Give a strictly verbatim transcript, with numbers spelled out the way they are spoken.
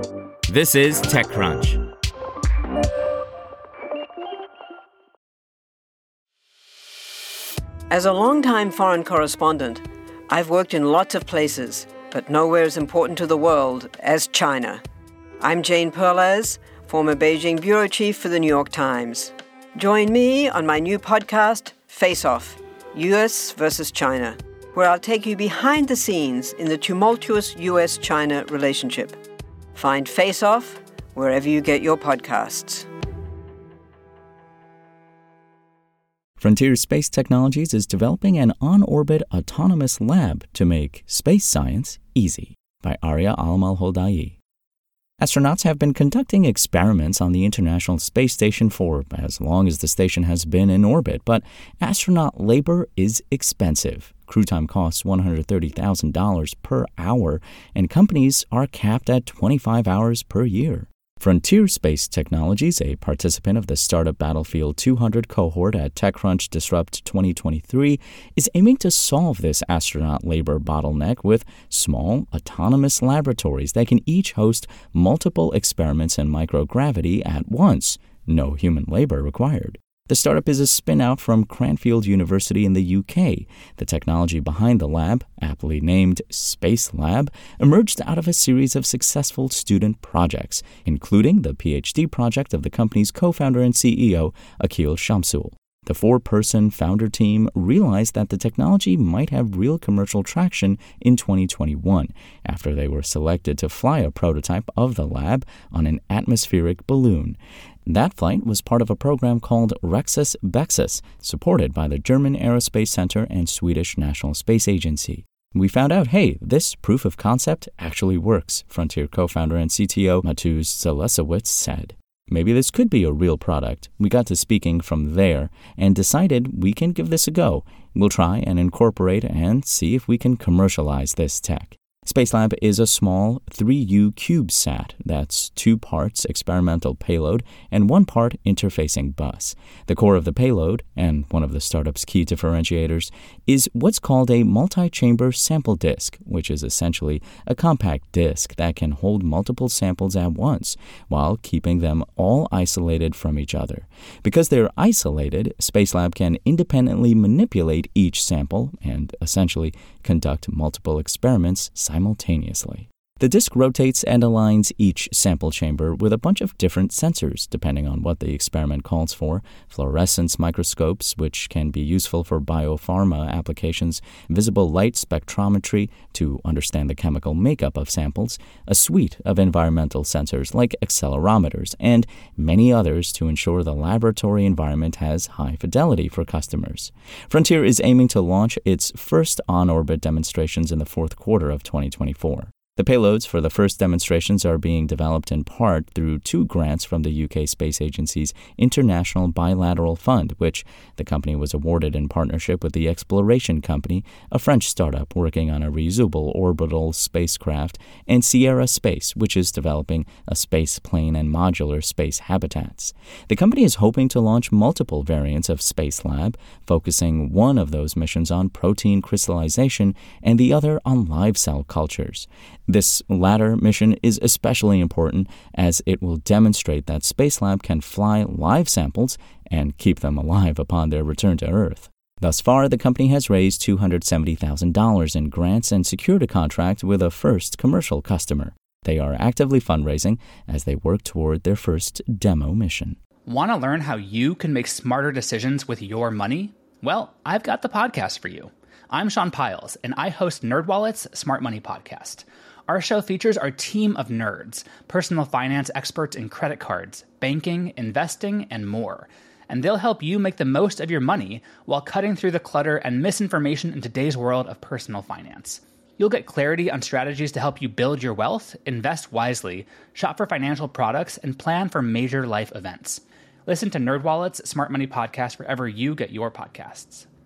This is TechCrunch. As a longtime foreign correspondent, I've worked in lots of places, but nowhere as important to the world as China. I'm Jane Perlez, former Beijing bureau chief for the New York Times. Join me on my new podcast, Face Off, U S versus China, where I'll take you behind the scenes in the tumultuous U S China relationship. Find Face Off wherever you get your podcasts. Frontier Space Technologies is developing an on-orbit autonomous lab to make space science easy, by Arya Al-Malhodai. Astronauts have been conducting experiments on the International Space Station for as long as the station has been in orbit, but astronaut labor is expensive. Crew time costs one hundred thirty thousand dollars per hour, and companies are capped at twenty-five hours per year. Frontier Space Technologies, a participant of the Startup Battlefield two hundred cohort at TechCrunch Disrupt twenty twenty-three, is aiming to solve this astronaut labor bottleneck with small, autonomous laboratories that can each host multiple experiments in microgravity at once. No human labor required. The startup is a spin-out from Cranfield University in the U K. The technology behind the lab, aptly named Space Lab, emerged out of a series of successful student projects, including the PhD project of the company's co-founder and C E O, Akhil Shamsul. The four-person founder team realized that the technology might have real commercial traction in twenty twenty-one after they were selected to fly a prototype of the lab on an atmospheric balloon. That flight was part of a program called Rexus Bexus, supported by the German Aerospace Center and Swedish National Space Agency. We found out, hey, this proof of concept actually works, Frontier co-founder and C T O Mateusz Zalesewicz said. Maybe this could be a real product. We got to speaking from there and decided we can give this a go. We'll try and incorporate and see if we can commercialize this tech. Spacelab is a small three U CubeSat that's two parts experimental payload and one part interfacing bus. The core of the payload, and one of the startup's key differentiators, is what's called a multi-chamber sample disk, which is essentially a compact disk that can hold multiple samples at once while keeping them all isolated from each other. Because they're isolated, Spacelab can independently manipulate each sample and essentially conduct multiple experiments simultaneously. The disk rotates and aligns each sample chamber with a bunch of different sensors, depending on what the experiment calls for: fluorescence microscopes, which can be useful for biopharma applications, visible light spectrometry to understand the chemical makeup of samples, a suite of environmental sensors like accelerometers, and many others to ensure the laboratory environment has high fidelity for customers. Frontier is aiming to launch its first on-orbit demonstrations in the fourth quarter of twenty twenty-four. The payloads for the first demonstrations are being developed in part through two grants from the U K Space Agency's International Bilateral Fund, which the company was awarded in partnership with the Exploration Company, a French startup working on a reusable orbital spacecraft, and Sierra Space, which is developing a space plane and modular space habitats. The company is hoping to launch multiple variants of Spacelab, focusing one of those missions on protein crystallization and the other on live cell cultures. This latter mission is especially important as it will demonstrate that Spacelab can fly live samples and keep them alive upon their return to Earth. Thus far, the company has raised two hundred seventy thousand dollars in grants and secured a contract with a first commercial customer. They are actively fundraising as they work toward their first demo mission. Want to learn how you can make smarter decisions with your money? Well, I've got the podcast for you. I'm Sean Piles, and I host NerdWallet's Smart Money Podcast. Our show features our team of nerds, personal finance experts in credit cards, banking, investing, and more. And they'll help you make the most of your money while cutting through the clutter and misinformation in today's world of personal finance. You'll get clarity on strategies to help you build your wealth, invest wisely, shop for financial products, and plan for major life events. Listen to NerdWallet's Smart Money Podcast wherever you get your podcasts.